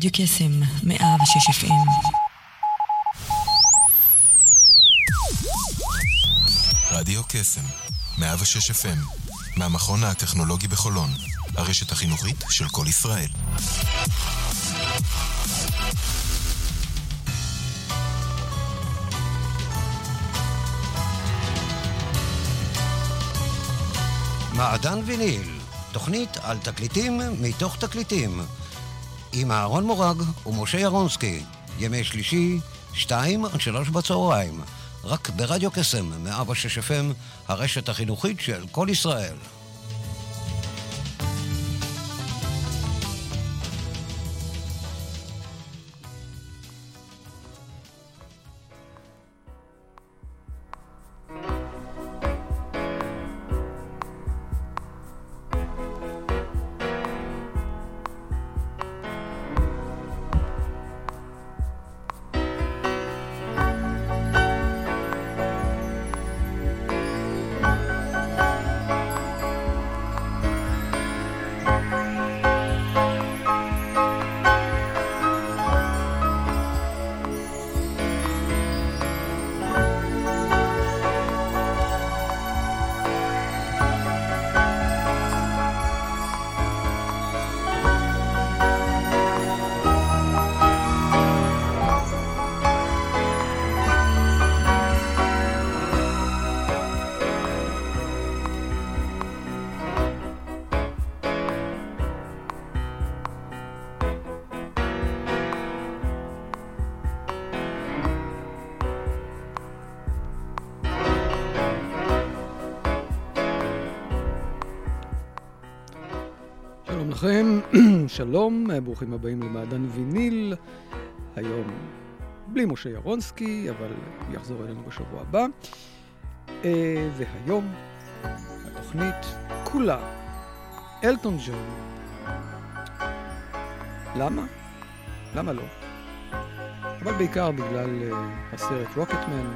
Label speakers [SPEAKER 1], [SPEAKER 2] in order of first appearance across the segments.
[SPEAKER 1] רדיו קסם 106 FM.
[SPEAKER 2] רדיו קסם 106 FM מהמכון הטכנולוגי בחולון, הרשת החינוכית של כל ישראל.
[SPEAKER 3] מעדן ויניל, תוכנית על תקליטים מתוך תקליטים, עם אהרון מורג ומשה ירונסקי, ימי שלישי, 2-3 בצהריים, רק ברדיו קסם 106 FM, הרשת החינוכית של כל ישראל.
[SPEAKER 4] לכם, שלום, ברוכים הבאים למעדן ויניל. היום בלי משה ירונסקי, אבל הוא יחזור אלינו בשבוע הבא. והיום התוכנית כולה אלטון ג'ון. למה? למה לא? אבל בעיקר בגלל הסרט רוקטמן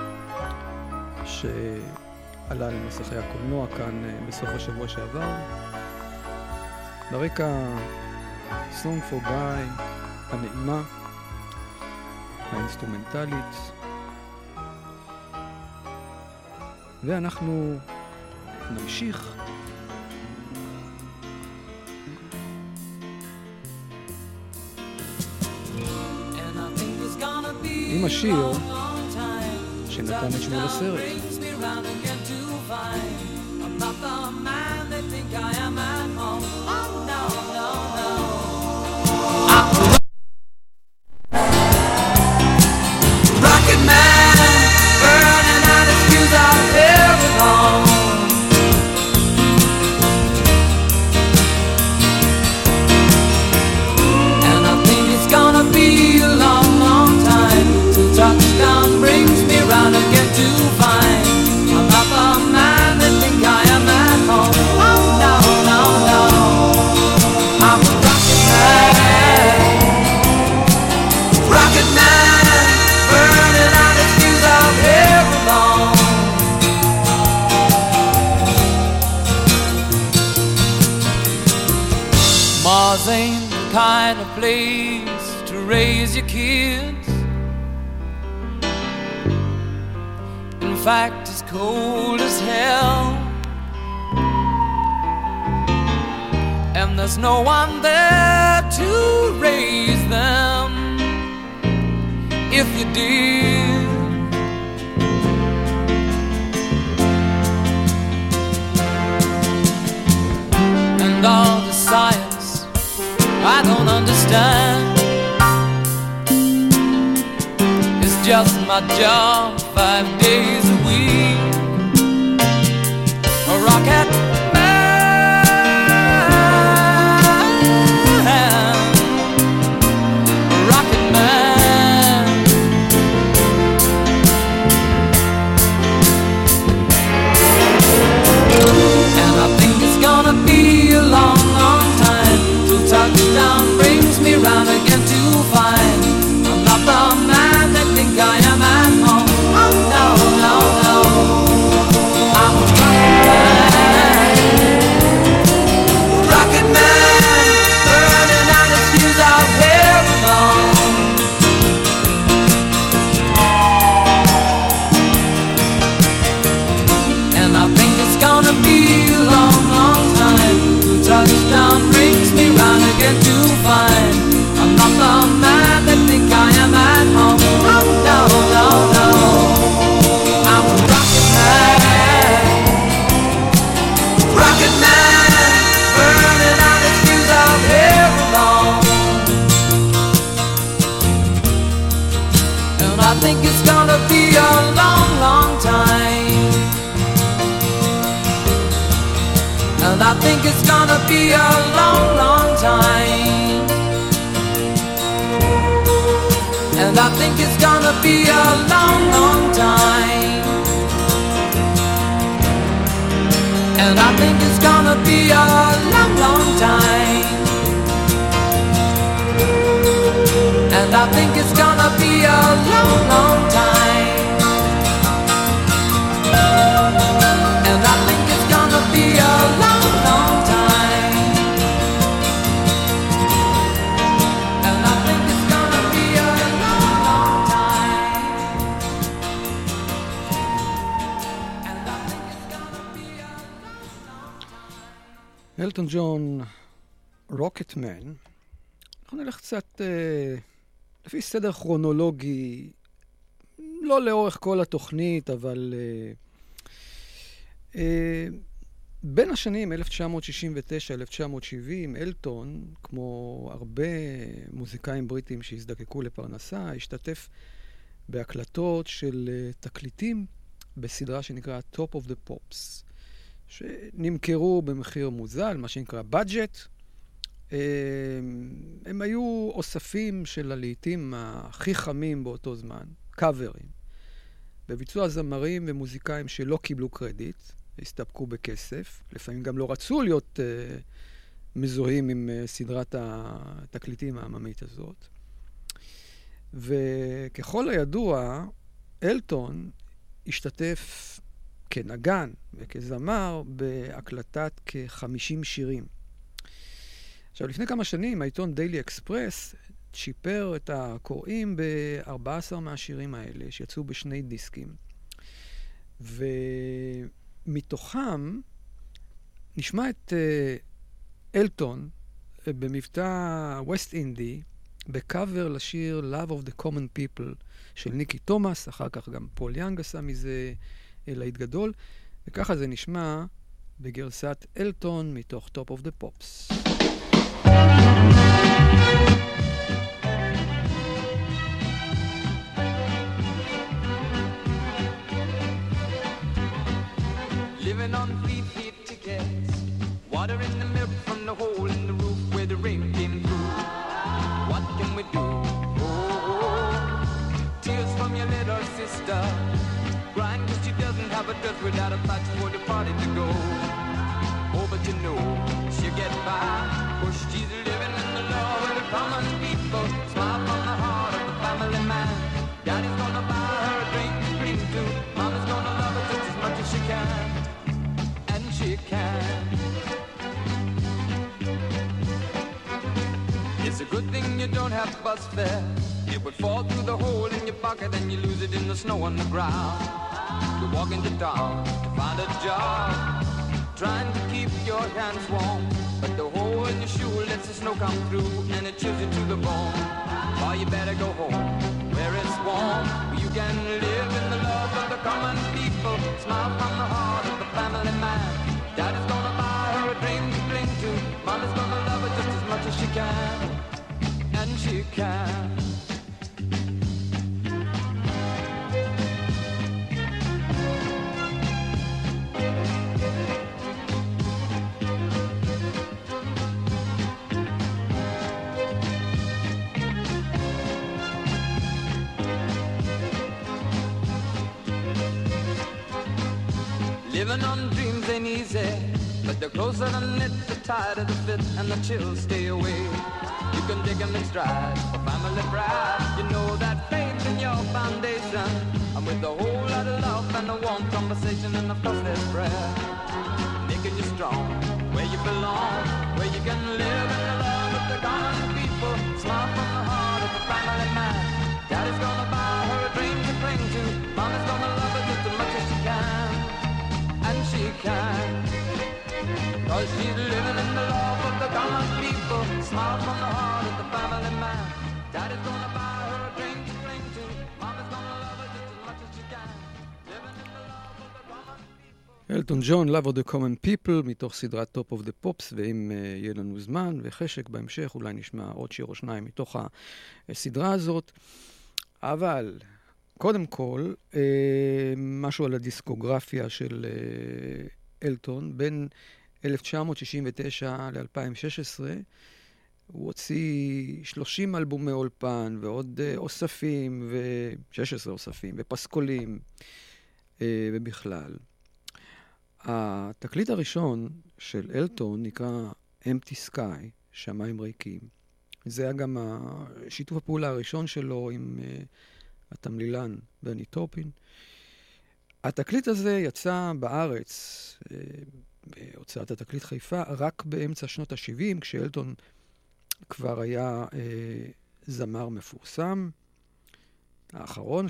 [SPEAKER 4] שעלה למסכי הקולנוע כאן בסוף השבוע שעבר. ברקע Song for Guy הנעימה, האינסטרומנטלית, ואנחנו נמשיך עם השיר שנתן את שמו לסרט.
[SPEAKER 5] Kind of place to raise your kids. In fact, it's cold as hell, and there's no one there to raise them if you did. And all the science I don't understand. It's just my job 5 days a week. A rocket man, a rocket man. And I think it's gonna be a long, long time till touchdown brings me round again to find I'm not the man that think I am at home. Oh no, no, no, I'm a rocket man. And I think it's gonna be a long, long time. And I think it's gonna be a long, long time. And I think it's gonna be a long, long time. And I think it's gonna be a long, long time. And I think it's gonna be a long, long time. And I think it's gonna be a long, long time. And I think it's gonna be a long, long time.
[SPEAKER 4] אלטון ג'ון, רוקטמן. אנחנו נלך קצת לפי סדר כרונולוגי, לא לאורך כל התוכנית, אבל בין השנים 1969-1970, אלטון, כמו הרבה מוזיקאים בריטים שהזדקקו לפרנסה, השתתף בהקלטות של תקליטים בסדרה שנקרא Top of the Pops, שנמכרו במחיר מוזל, מה שנקרא budget. הם היו אוספים של הלהיטים הכי חמים באותו זמן, קאברים, בביצוע זמרים ומוזיקאים שלא קיבלו קרדיט, הסתפקו בכסף, לפעמים גם לא רצו להיות מזוהים עם סדרת התקליטים העממית הזאת. וככל הידוע, אלטון השתתף כנגן וכזמר בהקלטת כ-50 שירים. עכשיו, לפני כמה שנים, העיתון דיילי אקספרס שיפר את הקוראים ב-14 מהשירים האלה, שיצאו בשני דיסקים. ומתוכם נשמע את אלטון במבטא ווסט אינדי, בקאבר לשיר Love of the Common People של ניקי תומאס, אחר כך גם פול יאנג עשה מזה להיט גדול, וככה זה נשמע בגרסת אלטון מתוך Top of the Pops.
[SPEAKER 5] Living on 3 feet tickets, water in the milk from the hole in the roof where the rain came through. What can we do? Oh, tears from your little sister, crying 'cause she doesn't have a dress without a patch for the party to go. Oh, but you know she'll get by, 'cause she's living in the love of the common people. Smile from the heart of the family man. Daddy's gonna buy her a drink to drink to. Mama's gonna love her just as much as she can. And she can. It's a good thing you don't have bus fare. It would fall through the hole in your pocket and you lose it in the snow on the ground. You walk into town to find a job, trying to keep your hands warm, but the hole in your shoe lets the snow come through and it chills you to the bone. Oh, you better go home where it's warm, where you can live in the love of the common people. Smile from the heart of the family man. Daddy's gonna buy her a dream to cling to. Mama's gonna love her just as much as she can, and she can. Living on dreams ain't easy, but the closer the knit, the tighter the fit, and the chills stay away. You can dig them in stride for family pride. You know that faith in your foundation, and with a whole lot of love and a warm conversation, and of course there's prayer, making you strong where you belong, where you can live in the love of the common people. Smile from the heart of the family man. Daddy's gonna buy her a dream to cling to. Mama's gonna love her just as much as she can. And she can, 'cause she's living in the love of the common people. Smile from the heart of the family man. Daddy's gonna buy her a drink to cling to. Mama's gonna love her just as much as she can. Living in the love of the common people.
[SPEAKER 4] אלטון ג'ון, Love of the Common People, מתוך סדרת Top of the Pops, ואם יהיה לנו זמן וחשק בהמשך, אולי נשמע עוד שיר או שניים מתוך הסדרה הזאת. אבל קודם כל, משהו על הדיסקוגרפיה של אלטון. בין 1969 ל-2016, הוא הוציא 30 אלבומי אולפן ועוד אוספים, ו-16 אוספים, ופסקולים, ובכלל. התקליט הראשון של אלטון נקרא Empty Sky, שמיים ריקים. זה היה גם שיתוף הפעולה הראשון שלו עם התמלילן ברני טופין. התקליט הזה יצא בארץ, בהוצאת התקליט חיפה, רק באמצע שנות ה-70, כשאלטון כבר היה זמר מפורסם. האחרון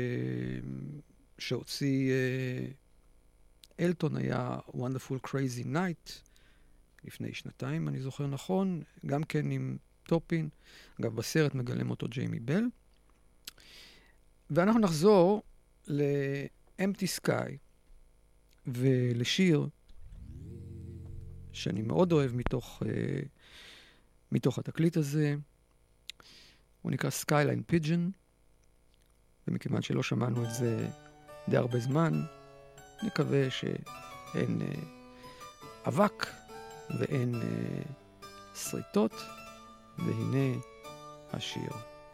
[SPEAKER 4] שהוציא אלטון היה Wonderful Crazy Night, לפני שנתיים, אני זוכר נכון, גם כן עם טופין. אגב, בסרט מגלם אותו ג'יימי בל. ואנחנו נחזור ל-Empty Sky ולשיר שאני מאוד אוהב מתוך התקליט הזה. הוא נקרא Skyline Pigeon, ומכיוון שלא שמענו את זה די הרבה זמן, נקווה שאין אבק ואין שריטות, והנה השיר.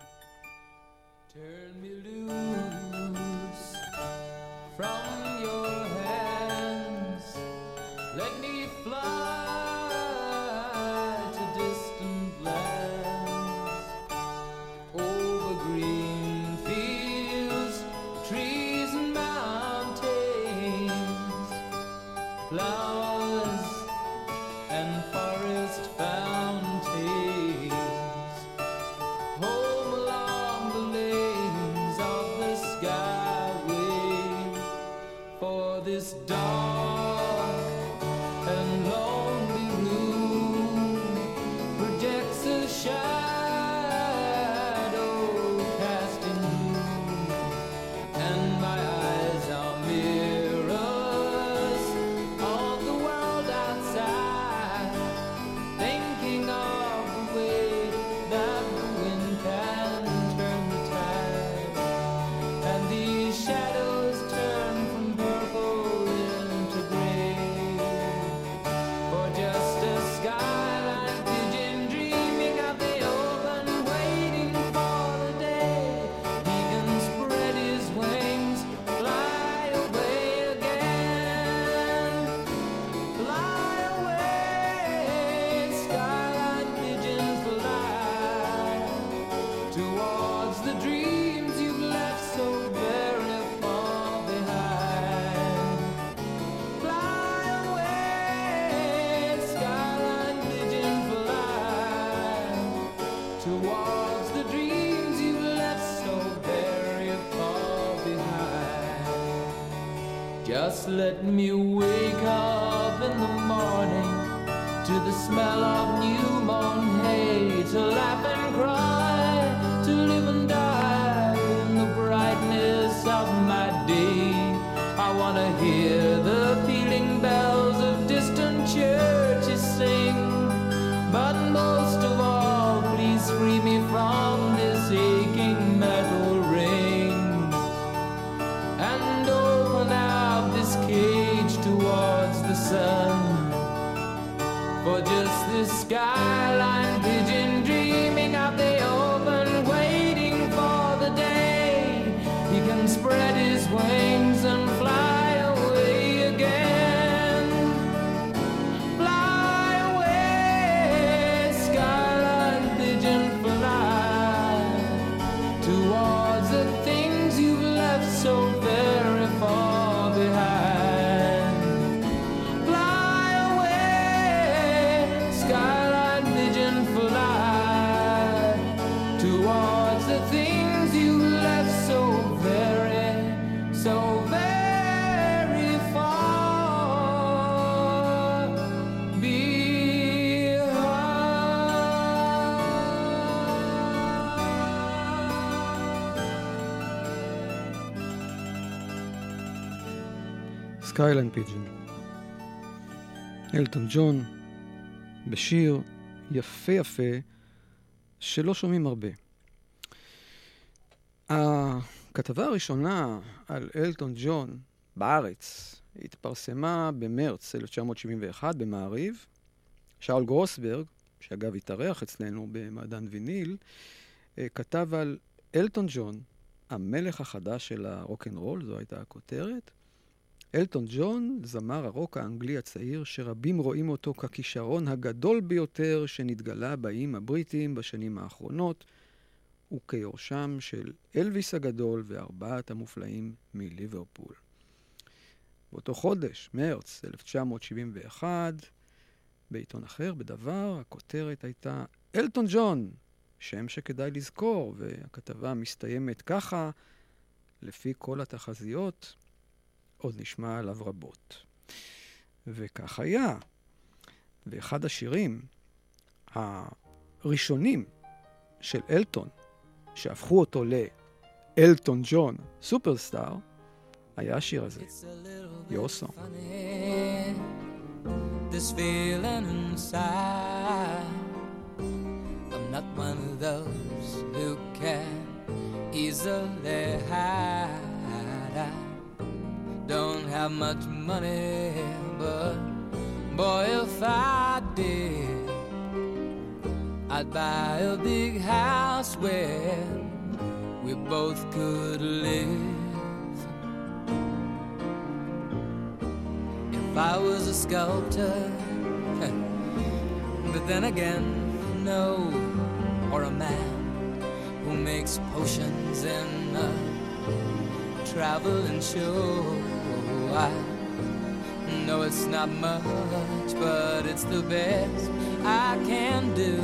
[SPEAKER 5] Turn me loose from your hands. Let me fly to distant lands. Over green fields, trees and mountains. Flowers and forest fountains. Home along the lanes of the skyway. For this dark and lonely room projects a shadow casting gloom, and my eyes are mirrors of the world outside, thinking of the way that the wind can turn the tide, and these shadows turn from purple into gray. For just a skyline pigeon dreaming of the open, waiting for the day he can spread his wings, fly away again. Fly away, skyline pigeons, fly towards the dreams you've left so very far behind. Fly away, skyline pigeon, fly towards the dreams you've left so very far behind. Just let me wake up in the morning to the smell of new mown hay, to laugh and cry, to live and die in the brightness of my day. I want to hear the pealing bells of distant churches sing, but most of all, please free me from this aching metal ring, and open up this cage towards the sun. For just this skyline pigeon dreaming of the open, waiting for the day he can spread his wings and fly away again. Fly away, skyline pigeon, fly towards the things you've left so very far behind. Fly away, skyline pigeon, fly towards the things you left so very far behind.
[SPEAKER 4] סקיילן פיג'ן. אלטון ג'ון, בשיר יפה יפה, שלא שומעים הרבה. הכתבה הראשונה על אלטון ג'ון בארץ התפרסמה במרץ 1971 במעריב. שאול גרוסברג, שאגב התארח אצלנו במעדן ויניל, כתב על אלטון ג'ון, המלך החדש של הרוק'נ'רול, זו הייתה הכותרת. אלטון ג'ון, זמר הרוק האנגלי הצעיר, שרבים רואים אותו ככישרון הגדול ביותר שנתגלה באיים הבריטיים בשנים האחרונות, וכיורשם של אלוויס הגדול וארבעת המופלאים מליברפול. באותו חודש, מרץ 1971, בעיתון אחר, בדבר, הכותרת הייתה אלטון ג'ון, שם שכדאי לזכור, והכתבה מסתיימת ככה, לפי כל התחזיות, עוד נשמע עליו רבות. וכך היה. ואחד השירים הראשונים של אלטון, שהפכו אותו לאלטון ג'ון סופרסטאר, היה השיר הזה, Your Song.
[SPEAKER 6] This feeling inside, I'm not one of those who can easily hide. I don't have much money, but boy, if I did, I'd buy a big house where we both could live. If I was a sculptor, but then again, no, or a man who makes potions in a traveling show. I know it's not much, but it's the best I can do.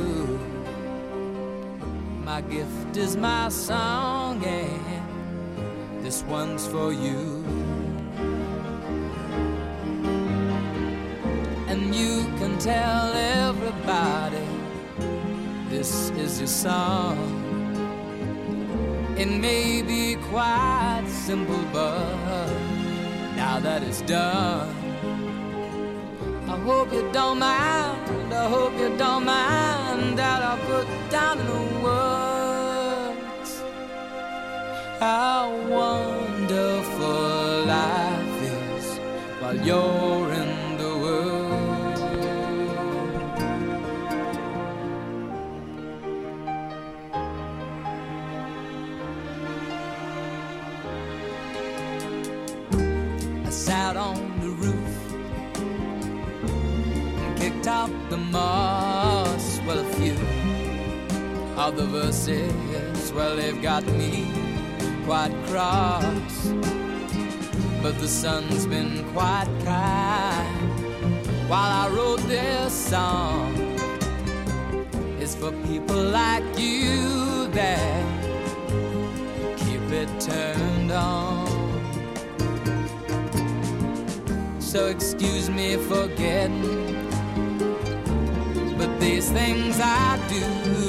[SPEAKER 6] My gift is my song, and this one's for you. And you can tell everybody this is your song. It may be quite simple, but now that it's done, I hope you don't mind, I hope you don't mind that I put down in the words how wonderful life is while you're in the world. Sat on the roof and kicked out the moss. Well, a few of the verses, well, they've got me quite cross, but the sun's been quite kind while I wrote this song. It's for people like you that keep it turned on. So excuse me for getting, but these things I do,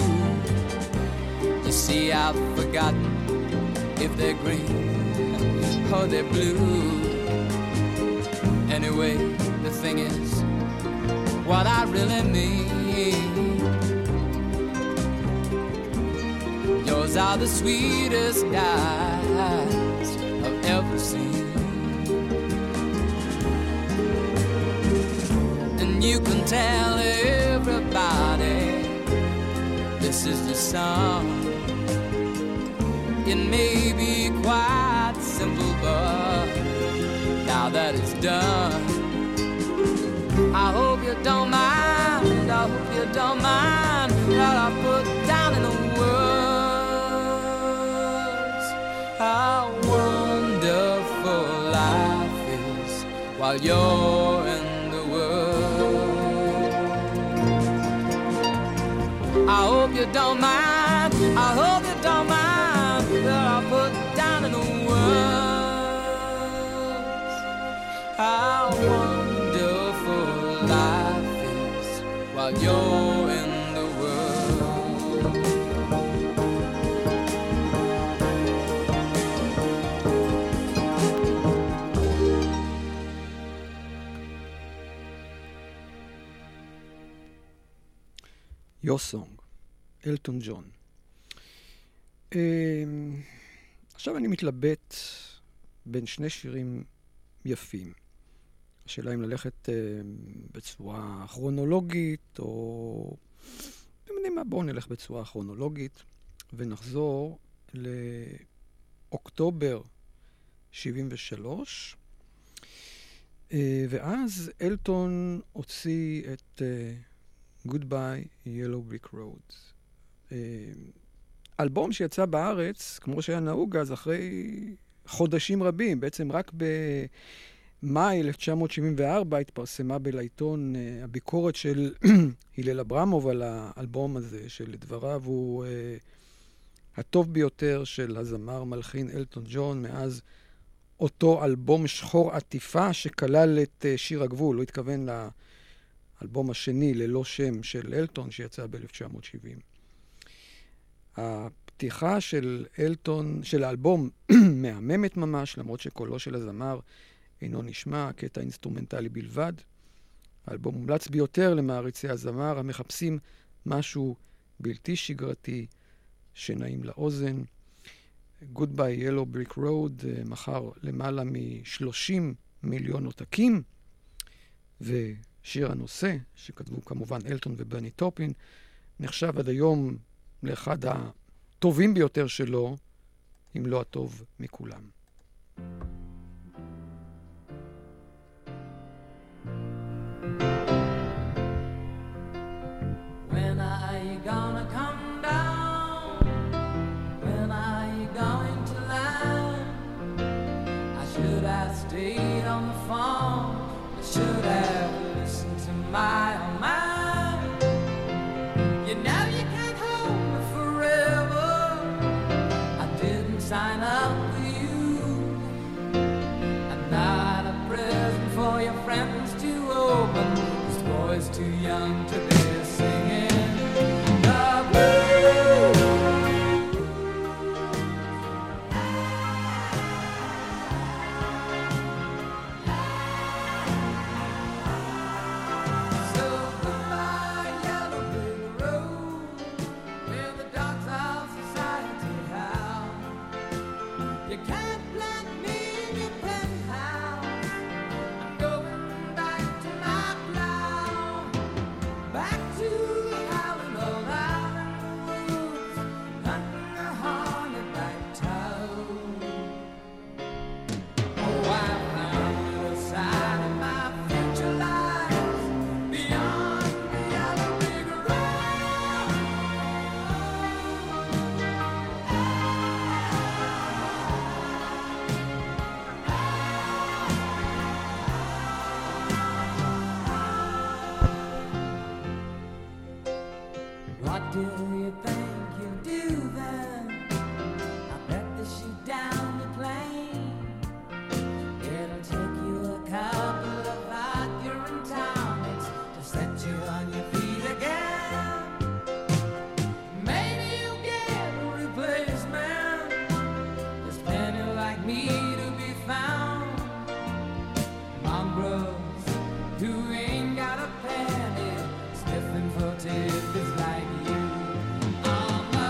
[SPEAKER 6] you see I've forgotten if they're green or they're blue. Anyway, the thing is, what I really mean, yours are the sweetest eyes I've ever seen. You can tell everybody this is the song. It may be quite simple, but now that it's done, I hope you don't mind, I hope you don't mind that I put down in the words how wonderful life is while you're in the world. I hope you don't mind, I hope you don't mind that I put down in the words how wonderful life is while you're in the world.
[SPEAKER 4] Your Song, אלטון ג'ון. עכשיו אני מתלבט בין שני שירים יפים. השאלה אם ללכת בצורה כרונולוגית, או... אתם יודעים מה? בואו נלך בצורה כרונולוגית, ונחזור לאוקטובר 73, ואז אלטון הוציא את Goodbye Yellow Brick Road. אלבום שיצא בארץ, כמו שהיה נהוג אז, אחרי חודשים רבים, בעצם רק במאי 1974 התפרסמה בלעיתון הביקורת של הלל אברמוב על האלבום הזה, שלדבריו הוא הטוב ביותר של הזמר מלחין אלטון ג'ון מאז אותו אלבום שחור עטיפה שכלל את שיר הגבול. הוא התכוון לאלבום השני ללא שם של אלטון שיצא ב-1970. הפתיחה של אלטון, של האלבום, מהממת ממש, למרות שקולו של הזמר אינו נשמע, קטע אינסטרומנטלי בלבד. האלבום מומלץ ביותר למעריצי הזמר המחפשים משהו בלתי שגרתי שנעים לאוזן. Goodbye Yellow Brick Road מכר למעלה מ-30 מיליון עותקים, ושיר הנושא, שכתבו כמובן אלטון וברני טופין, נחשב עד היום לאחד הטובים ביותר שלו, אם לא הטוב מכולם.
[SPEAKER 6] When are you gonna come down? When are you going to land? I should have stayed on the phone. I should have listened to my own mind. You know you can't hold me forever. I didn't sign up with you. I'm not a present for your friends to open. This boy's too young to be singing the blues. So goodbye, yellow brick road, where the dogs of society howl. You can't plant me in your penthouse. I'm going back to my plow, back to the howling old island woods, hunting the haunted back town. Oh, I found the side of my future lies beyond the yellow brick road. What do you think you'll do then? I bet they shoot down the plane. It'll take you a couple of accurate tonics to set you on your feet again. Maybe you'll get a replacement. There's plenty like me to be found. Mongrels who ain't got a penny, sniffing for tidbits like you. On the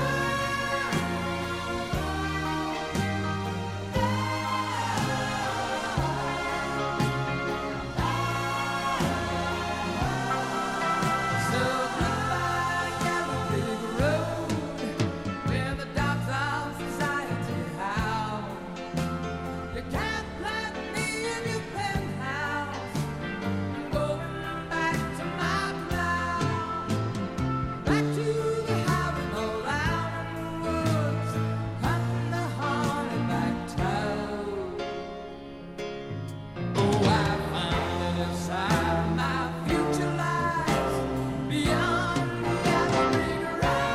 [SPEAKER 6] So goodbye, yellow brick road, where the dogs of society howl. You can't plant me in your penthouse. I'm going back to my plow, back to the howling old island woods, hunting the haunted back town. Oh, I found it inside my future lies beyond the yellow brick road.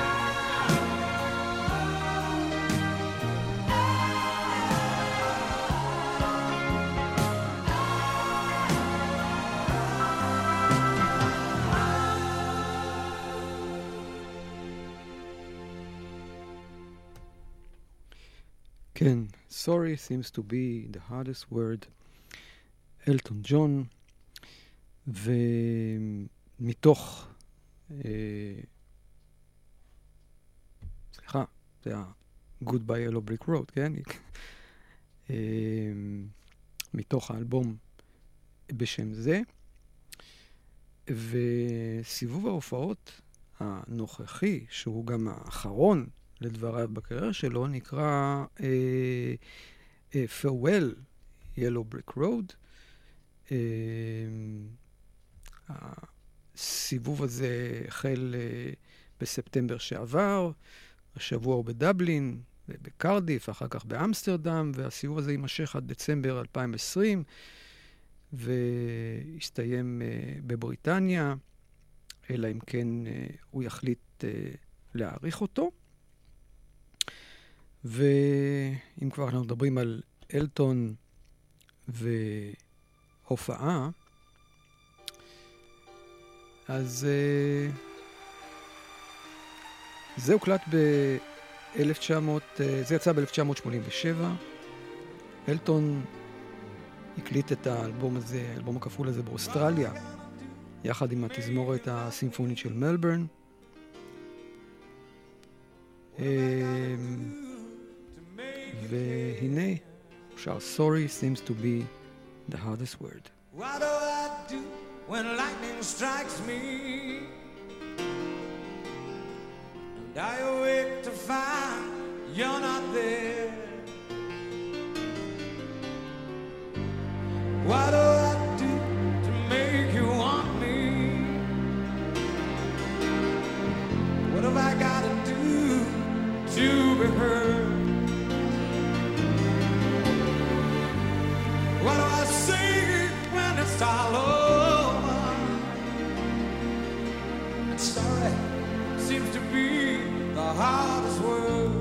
[SPEAKER 4] כן, sorry seems to be the hardest word. אלטון ג'ון, ומתוך, סליחה, זה ה-Goodbye Yellow Brick Road, כן? מתוך האלבום בשם זה. וסיבוב ההופעות הנוכחי, שהוא גם האחרון לדבריו בקריירה שלו, נקרא Farewell Yellow Brick Road. הסיבוב הזה החל בספטמבר שעבר, השבוע הוא בדבלין, בקרדיף, אחר כך באמסטרדם, והסיבוב הזה יימשך עד דצמבר 2020, והסתיים בבריטניה, אלא אם כן הוא יחליט להאריך אותו. ואם כבר אנחנו מדברים על אלטון והופעה, אז זה הוקלט זה יצא ב-1987. אלטון הקליט את האלבום הזה, האלבום הכפול הזה באוסטרליה, יחד עם התזמורת הסימפונית של מלברן. והנה שר Sorry seems to be the hardest word.
[SPEAKER 7] What do I do when lightning strikes me? And I awake to find you're not there. What do I do to make you want me? What have I got to do to be heard? What do I say when it's all over? And sorry seems to be the hardest word.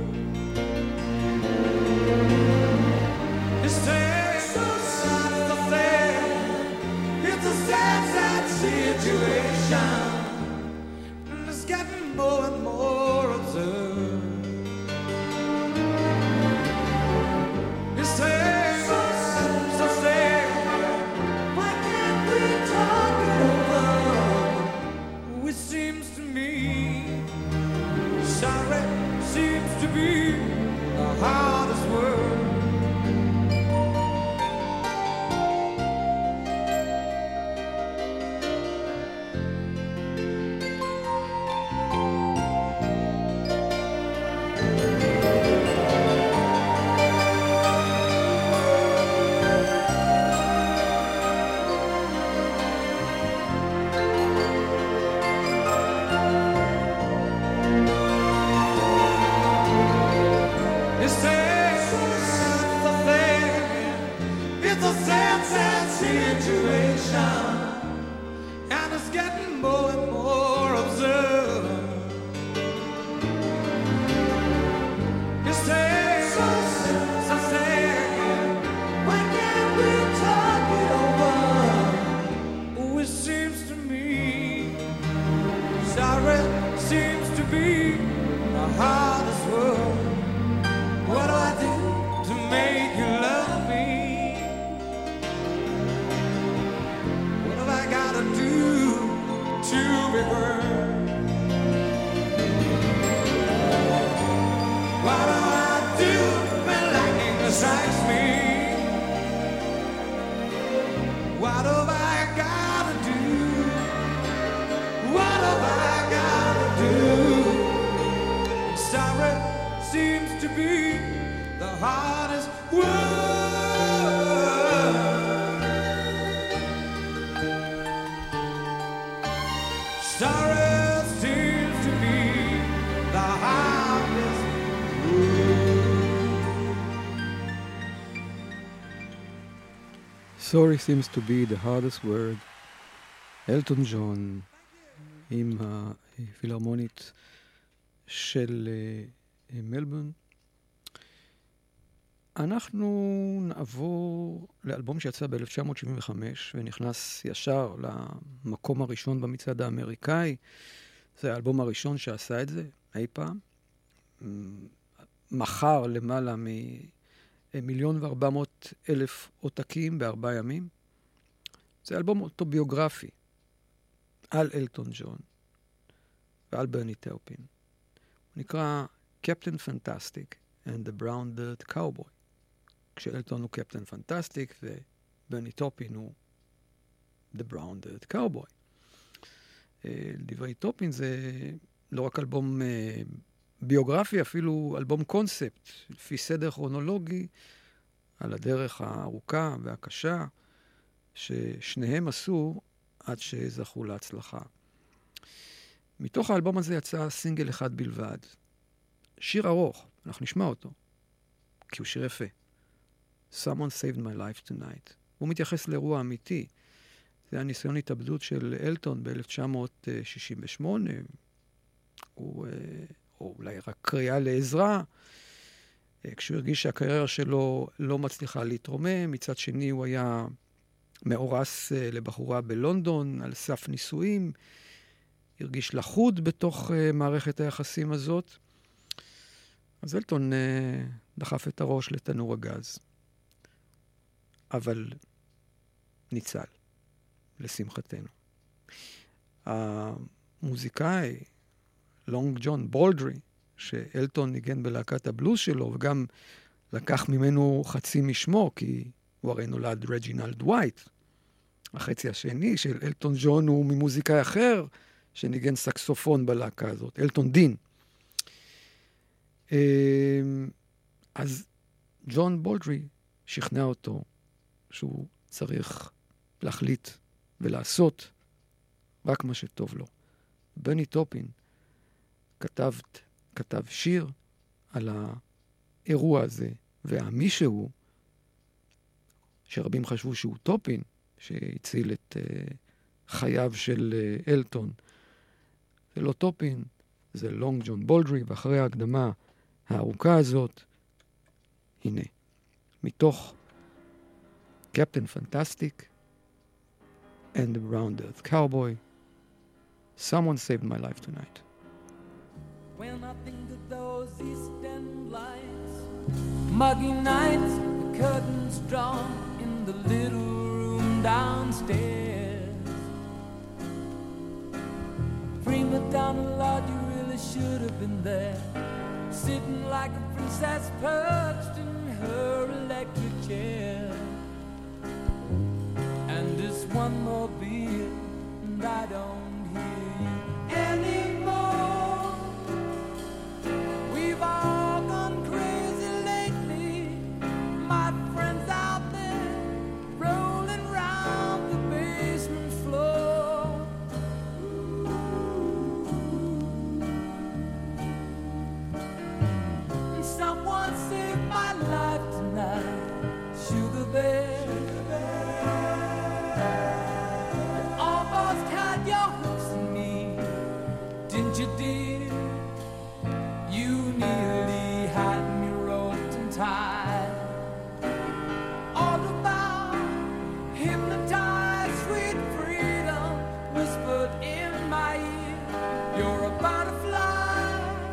[SPEAKER 7] It's sad, so sad, it's a sad, sad situation, and it's getting more and more absurd. It's sad, so sad, why can't we talk it over? It seems to me, sorry seems to be the hardest word. And it's getting more and more absurd. It's sad, so sad. Why can't we talk it over? Oh, it seems to me, sorry seems to be the hardest word. What do I do to make you love me? To be heard. What do I do when lightning strikes me? What have I got to do? What have I got to do? Sorry seems to be the hardest word. Sorry seems to be the hardest word.
[SPEAKER 4] Sorry seems to be the hardest word. אלטון ג'ון עם הפילהרמונית של מלבורן. אנחנו נעבור לאלבום שיצא ב-1975 ונכנס ישר למקום הראשון במצעד האמריקאי. זה האלבום הראשון שעשה את זה אי פעם. מכר למעלה מ1,400,000 עותקים ב4 ימים. זה אלבום אוטוביוגרפי על אלטון ג'ון ועל ברני טאופין. הוא נקרא Captain Fantastic and the Brown Dirt Cowboy. כשאלטון הוא קפטן פנטסטיק וברני טאופין הוא The Brown Dirt Cowboy. דברי טופין זה לא רק אלבום ביוגרפי, אפילו אלבום קונספט, לפי סדר כרונולוגי, על הדרך הארוכה והקשה, ששניהם עשו עד שזכו להצלחה. מתוך האלבום הזה יצא סינגל אחד בלבד. שיר ארוך, אנחנו נשמע אותו, כי הוא שיר יפה. Someone Saved My Life Tonight. הוא מתייחס לאירוע אמיתי. זה הניסיון התאבדות של אלטון ב-1968. או אולי רק קריאה לעזרה. כשהוא הרגיש שהקריירה שלו לא מצליחה להתרומם, מצד שני הוא היה מאורס לבחורה בלונדון על סף נישואים, הרגיש לחוד בתוך מערכת היחסים הזאת. אז אלטון דחף את הראש לתנור הגז. אבל ניצל, לשמחתנו. המוזיקאי, לונג ג'ון בולדרי, שאלטון ניגן בלהקת הבלוז שלו, וגם לקח ממנו חצי משמו, כי הוא הרי נולד רג'ינלד ווייט. החצי השני של אלטון ג'ון הוא ממוזיקאי אחר, שניגן סקסופון בלהקה הזאת, אלטון דין. אז ג'ון בולדרי שכנע אותו שהוא צריך להחליט ולעשות רק מה שטוב לו. בני טופין כתב שיר על האירוע הזה, והמישהו, שרבים חשבו שהוא טופין, שהציל את חייו של אלטון. זה לא טופין, זה לונג ג'ון בולדרי, ואחרי ההקדמה הארוכה הזאת, הנה, מתוך קפטן פנטסטיק and the Brown Dirt Cowboy, Someone Saved My Life Tonight.
[SPEAKER 7] When I think of those East End lights, muggy nights, the curtains drawn in the little room downstairs. Prima Donna, Lord, you really should have been there, sitting like a princess perched in her electric chair. And this one more beer, and I don't hear you anymore. We've all gone crazy lately, my friends out there rolling round the basement floor. And someone saved my life tonight, Sugar Bear. You did, you nearly had me roped and tied. All about hypnotized sweet freedom whispered in my ear, you're a butterfly,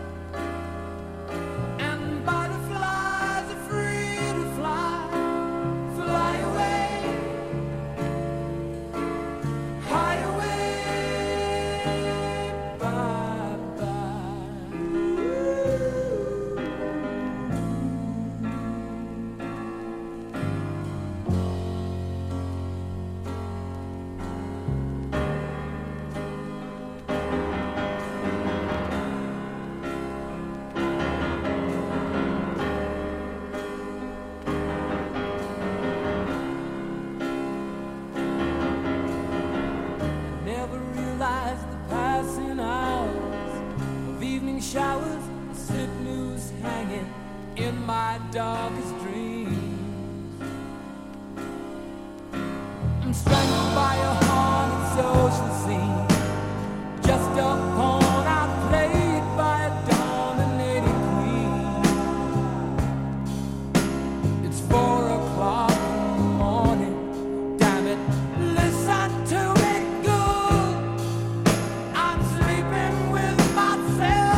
[SPEAKER 7] and butterflies are free to fly, fly away, high away. Showers, slip noose hanging in my darkest dreams. I'm strangled by a haunted social scene, just a pawn outplayed by a dominating queen. It's 4 o'clock in the morning, damn it, listen to me good. I'm sleeping with myself.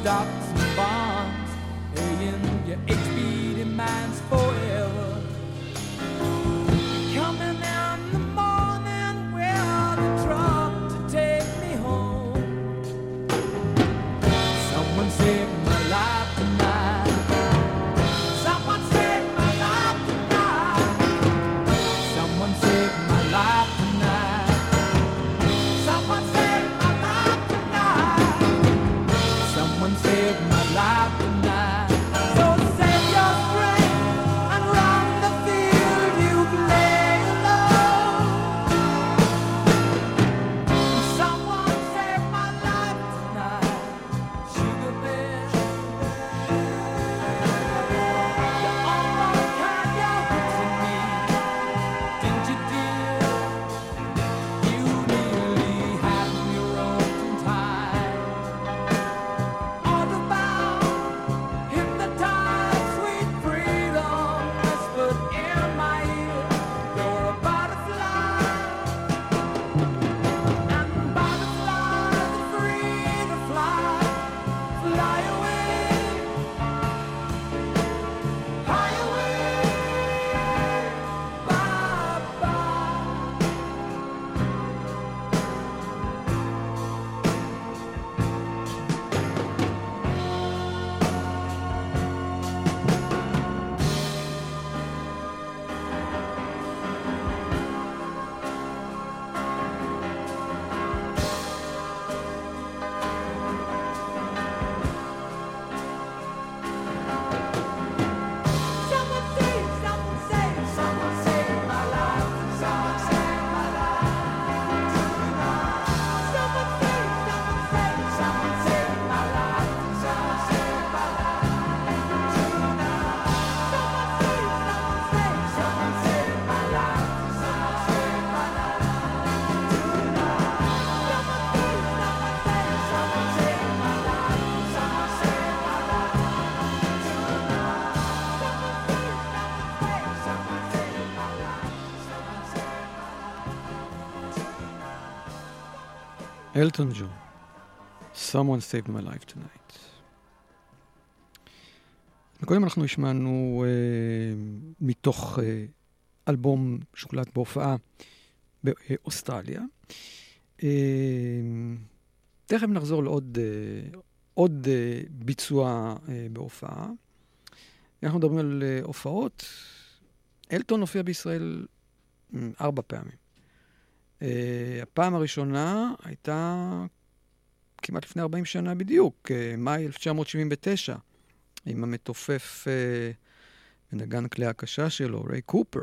[SPEAKER 7] stocks and bonds, paying your HP demands forever. Coming in the morning with a truck to take me home. Someone saved my life tonight. Someone saved my life tonight. Someone saved my life tonight. Someone saved my life tonight. Someone saved my life tonight. So save your strength and run the field you play alone. Someone saved my life tonight. Sugar bear, you almost had your hooks in me, didn't you, dear? You nearly had me roped and tied. All about hypnotized, sweet freedom whispered in my ear, you're a butterfly, and butterflies are free to fly, fly away, fly away, bye-bye. Someone save my life. Someone save my life. Someone save my life. Someone save my life. Someone save my life. Someone save my life. Someone save my life. Someone save my life.
[SPEAKER 4] אלטון ג'ון, Someone saved my life tonight. קודם אנחנו השמענו מתוך אלבום שוקלט בהופעה באוסטרליה. תכף נחזור לעוד ביצוע בהופעה. אנחנו מדברים על הופעות. אלטון הופיע בישראל 4 פעמים. הפעם הראשונה הייתה כמעט לפני 40 שנה בדיוק, מאי 1979, עם המתופף ונגן כלי הקשה שלו, ריי קופר.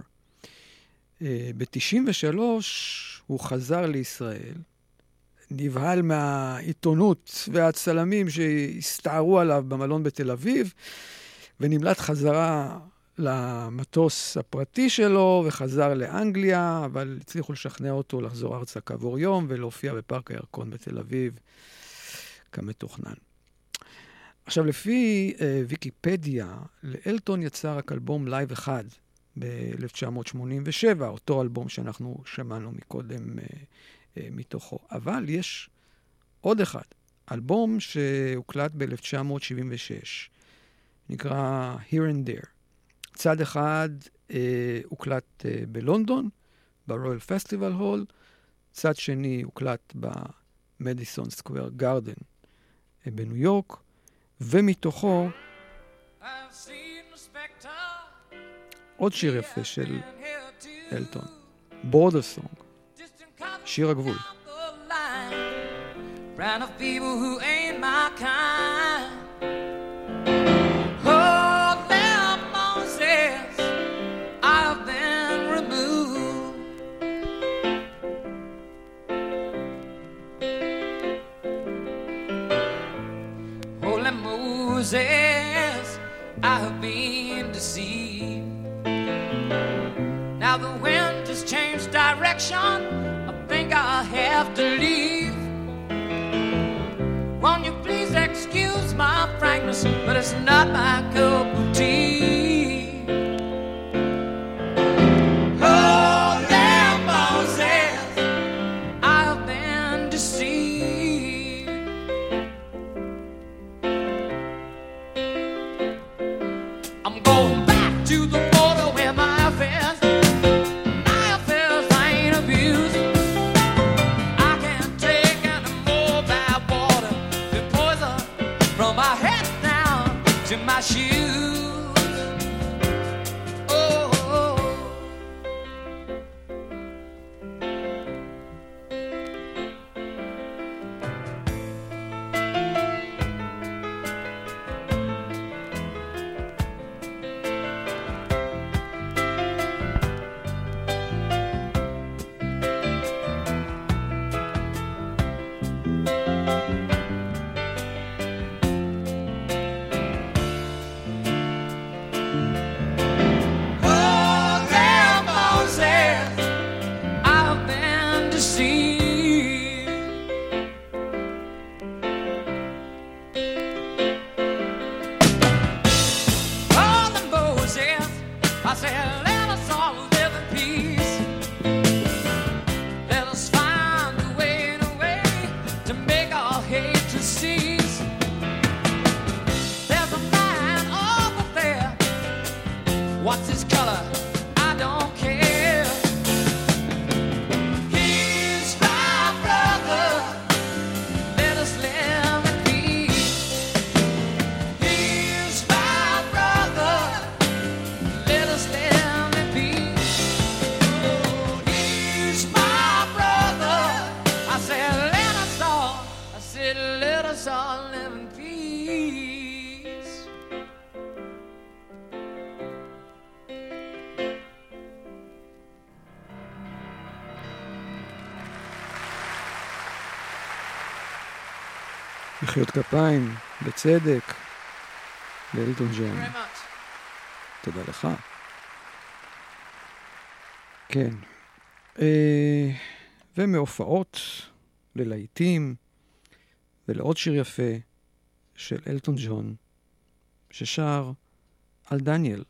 [SPEAKER 4] ב-93 הוא חזר לישראל, נבהל מהעיתונות והצלמים שהסתערו עליו במלון בתל אביב, ונמלט חזרה למטוס הפרטי שלו, וחזר לאנגליה, אבל הצליחו לשכנע אותו לחזור ארצה כעבור יום, ולהופיע בפארק הירקון בתל אביב כמתוכנן. עכשיו, לפי ויקיפדיה, לאלטון יצא רק אלבום לייב אחד ב-1987, אותו אלבום שאנחנו שמענו מקודם מתוכו. אבל יש עוד אחד, אלבום שהוקלט ב-1976, נקרא Here and There. צד אחד הוקלט בלונדון, ברויאל פסטיבל הול, צד שני הוקלט במדיסון סקוואר גארדן בניו יורק, ומתוכו עוד שיר יפה של אלטון, Border Song, שיר הגבול.
[SPEAKER 7] Round of people who ain't my kind. I have been deceived. Now the wind has changed direction. I think I'll have to leave. Won't you please excuse my frankness, but it's not my cup of tea. Oh, damn Moses, I have been deceived. to my shoes. Oh, what's his color? I don't care. He's my brother. Let us live in peace. He's my brother. Let us live in peace. Oh, he's my brother. I said, let us all. I said, let us all live in peace.
[SPEAKER 4] מחיאות כפיים, בצדק, לאלטון ג'ון.
[SPEAKER 7] Very much.
[SPEAKER 4] תודה לך. כן. ומהופעות ללהיטים ולעוד שיר יפה של אלטון ג'ון ששר על דניאל.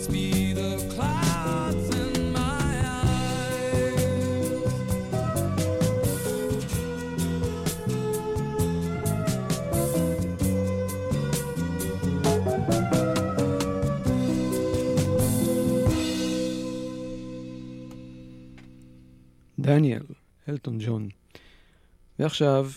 [SPEAKER 7] must be the clouds in my eyes.
[SPEAKER 4] דניאל, אלטון ג'ון. ועכשיו,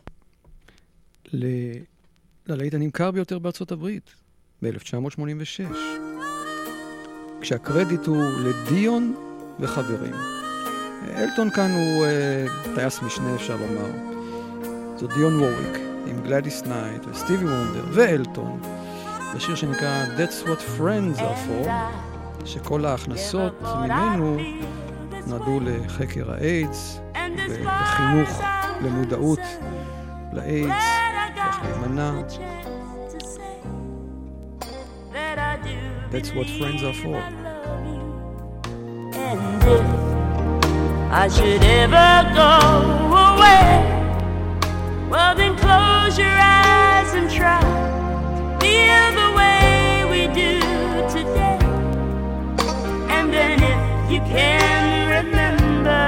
[SPEAKER 4] ללהיט הנמכר ביותר בארצות הברית, ב-1986. כשהקרדיט הוא לדיון וחברים. אלטון כאן הוא טייס משנה, אפשר לומר. זו דיון ווריק, עם גלדיס נייט וסטיבי וונדר ואלטון, בשיר שנקרא That's What Friends Are For, שכל ההכנסות ממנו נועדו לחקר האיידס ולחינוך למודעות לאיידס, איך להימנע. That's what friends are for.
[SPEAKER 8] And if I should ever go away, well then close your eyes and try feel the way we do today. And then if you can remember,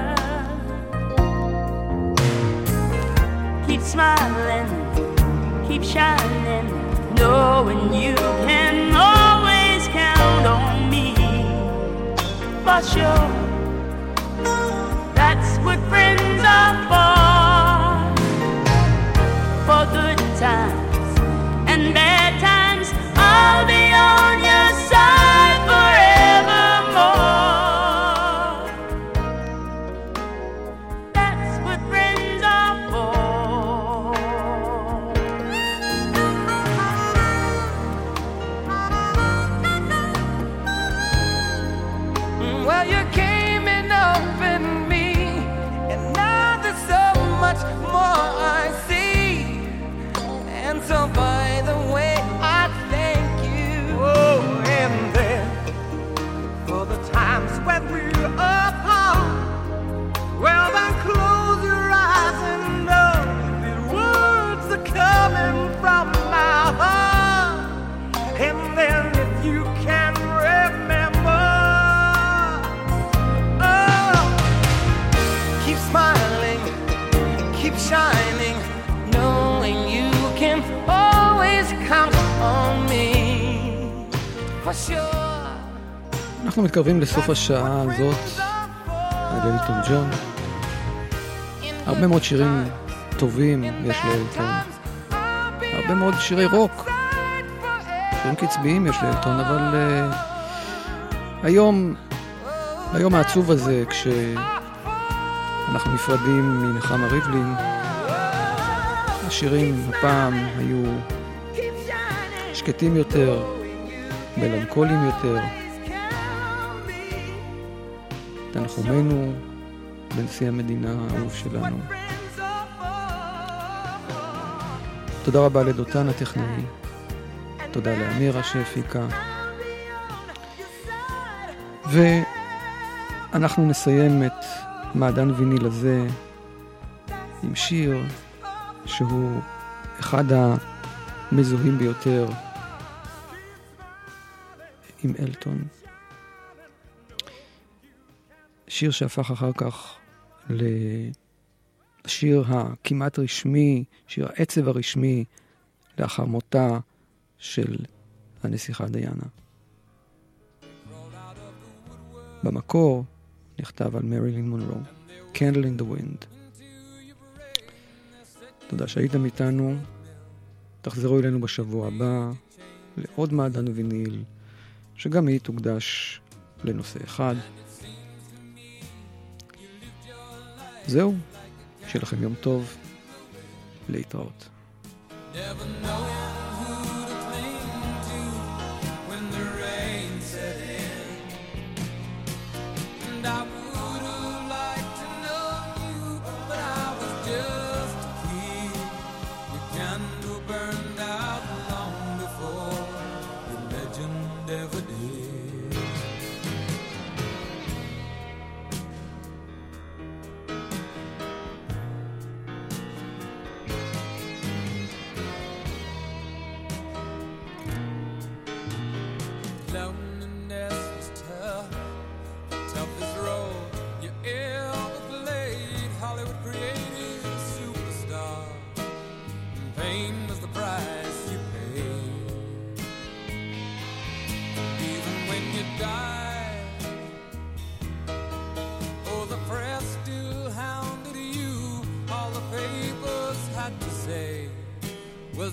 [SPEAKER 8] keep smiling, keep shining, knowing you can always count on me. For sure, that's what friends are for good times and bad times. I'll be on your side forevermore. That's what friends are for.
[SPEAKER 7] Well, you came in up in me, and now there's so much more I see. And so by the way, I thank you. Oh, and then for the times when we're apart, well then close your eyes and know the words are coming from my heart. And then if you can remember, oh, keep smiling, keep shining, knowing you can always count on me. For sure.
[SPEAKER 4] אנחנו מתקרבים לסוף השעה הזאת על אלטון ג'ון. הרבה מאוד שירים טובים יש לאלטון. הרבה מאוד שירי רוק. שירים קצביים יש לאלטון, אבל היום העצוב הזה, כשאנחנו נפרדים מנחמה ריבלין, השירים הפעם היו שקטים יותר, מלנכוליים יותר. תנחומנו בנשיא המדינה האהוב שלנו. תודה רבה לדותן הטכנאי, תודה לאמירה שהפיקה, ואנחנו נסיים את מעדן ויניל הזה עם שיר שהוא אחד המזוהים ביותר עם אלטון. שיר שהפך אחר כך לשיר הכמעט רשמי, שיר העצב הרשמי לאחר מותה של הנסיכה דיאנה. במקור נכתב על מרילין מונרו, Candle in the Wind. תודה שהייתם איתנו. תחזרו אלינו בשבוע הבא לעוד מעדן ויניל, שגם היא תוקדש לנושא אחד. זהו, שיהיה לכם יום טוב, להתראות.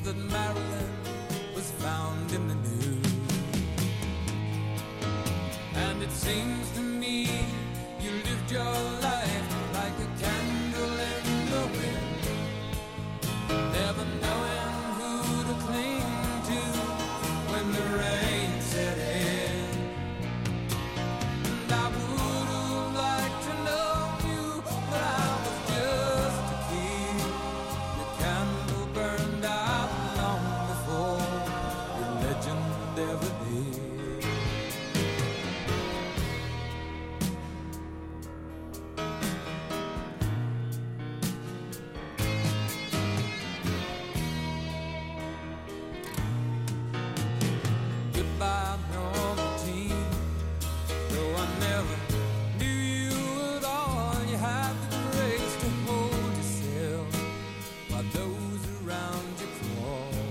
[SPEAKER 6] that Marilyn was found in the news. And it seems to me you lived your life like a candle in the wind, never knowing who to cling to when the rain set in. And I would have liked to know you, but I was just a kid. Your candle burned out long before your legend ever did. Goodbye, Norma Jean. Though I never knew you at all, you had the grace to hold yourself while those around you crawl.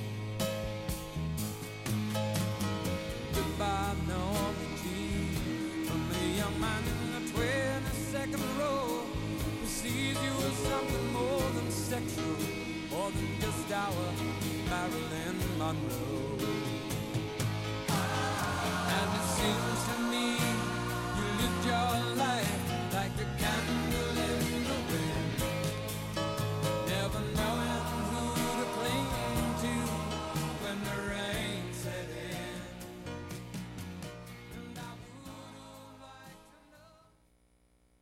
[SPEAKER 6] Goodbye, Norma Jean, from the young man in the 22nd row who sees you as something more than sexual, more than just our Marilyn Monroe. And it seems to me you lived your life like a candle